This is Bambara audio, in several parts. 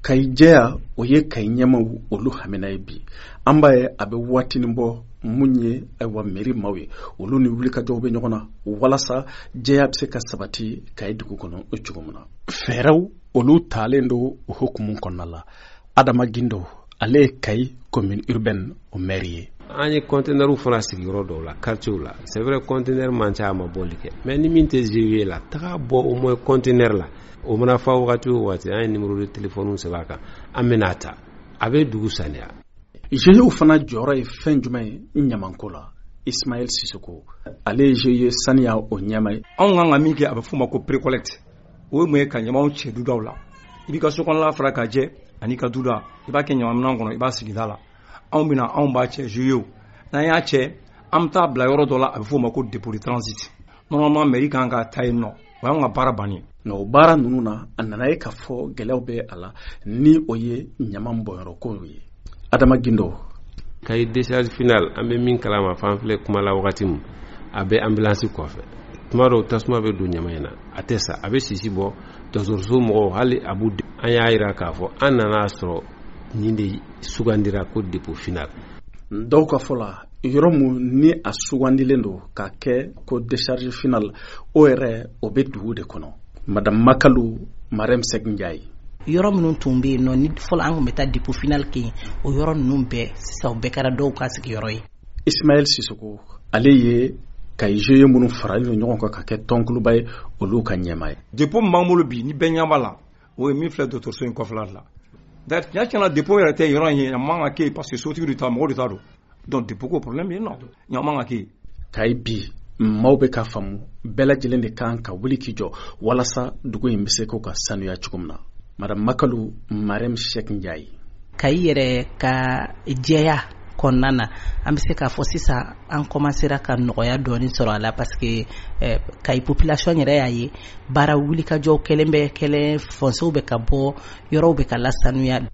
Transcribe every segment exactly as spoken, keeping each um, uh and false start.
Kayi jɛya o ye Kayi ɲɛmaw olu hamina ye bi an b'a ye a bɛ waatinin bɔ mun ye ayiwa mairie maaw ye olu ni wulikajɔw bɛ ɲɔgɔn na walasa jɛya bɛ se ka sabati Kayi dugu kɔnɔ o cogo min na fɛɛrɛw olu talen don o hukumu kɔnɔna la Adama Gindo ale ye Kayi commune urbaine o maire ye. An ye conteneur fana sigi yɔrɔ dɔw la quartier la c'est vrai conteneur man ca a ma bɔli kɛ mais ni min tɛ G I E la taga bɔ au moins conteneur la o mana fa wagati o wagati an ye numéro de téléphone sɛbɛn kan an bɛna ta a bɛ dugu saniya. G I E fana jɔyɔrɔ ye fɛn jumɛn ye ɲamanko la Ismaël Sissoko ale ye G I E saniya o ɲɛma ye. Anw kan ka min kɛ a bɛ f'o ma ko précollecte o ye mun ye ka ɲamanw cɛ dudaw la i b'i ka sokɔnɔla fara ka jɛ ani ka duda i b'a kɛ ɲamanminɛn kɔnɔ i b'a sigi da la anw bɛna anw b'a cɛ G I E n'an y'a cɛ an bɛ taa bila yɔrɔ dɔ la a bɛ f'o ma ko dépôt de transit normalement mairie kan ka ta yen nɔ o y'an ka baara bannen. Nka o baara ninnu na a nana ye k'a fɔ gɛlɛyaw bɛ a la ni o ye ɲaman bɔnyɔrɔko ye. Adama Gindo Kayi décharge finale an bɛ min kalama f'an filɛ kuma la wagati min a bɛ ambulance kɔfɛ tuma dɔw tasuma bɛ don ɲaman in na a tɛ sa a bɛ sisi bɔ dɔgɔtɔrɔso mɔgɔw hali a b'u an y'a jira k'a fɔ an nana sɔrɔ nin de sugandira ko dépôt final. Dɔw ka fɔ la yɔrɔ mun ni a sugandilen don ka kɛ ko décharge finale o yɛrɛ o bɛ dugu de kɔnɔ. Madame Makalu Marème Seck Ndiaye yɔrɔ minnu tun bɛ yen nɔ ni fɔlɔ an tun bɛ taa dépôt final kɛ o yɔrɔ ninnu bɛɛ sisan o bɛɛ kɛra dɔw ka sigiyɔrɔ ye. Ismaël Sissoko ale ye Kayi G I E minnu faralen ɲɔgɔn kan ka kɛ tɔnkuluba ye olu ka ɲɛma ye. Dépôt min b'an bolo bi ni bɛɛ ɲɛ b'a la o ye min filɛ dɔgɔtɔrɔso in kɔfɛla la d'ailleurs tiɲɛ tiɲɛna dépôt yɛrɛ tɛ yɔrɔ in ye a man ka kɛ parce que sotigi de ta mɔgɔ de ta don donc dépôt ko problème bɛ yen nɔ ɲa man ka kɛ. Kayi bi maaw bɛ ka faamu bɛɛ lajɛlen de kan ka wuli k'i jɔ walasa dugu in bɛ se k'o ka sanuya cogo min na. Madame Makalu Marème Seck Ndiaye Kayi yɛrɛ ka jɛya kɔnɔna na an bɛ se k'a fɔ sisan an commencera ka nɔgɔya dɔɔni sɔrɔ a la parce que eh, Kayi population yɛrɛ y'a ye baara wulikajɔw kɛlen bɛ kɛlɛ fonsew bɛ ka bɔ yɔrɔw bɛ ka lasanuya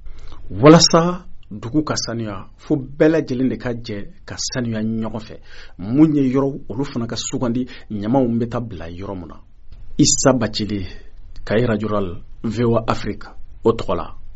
walasa dugu ka sanuya fo bɛɛ lajɛlen de ka jɛ ka sanuya ɲɔgɔn fɛ mun ye yɔrɔ olu fana ka sugandi ɲamanw bɛ taa bila yɔrɔ mun na. Issa Bacili Kayi Radio V O A Afrique o tɔgɔ la.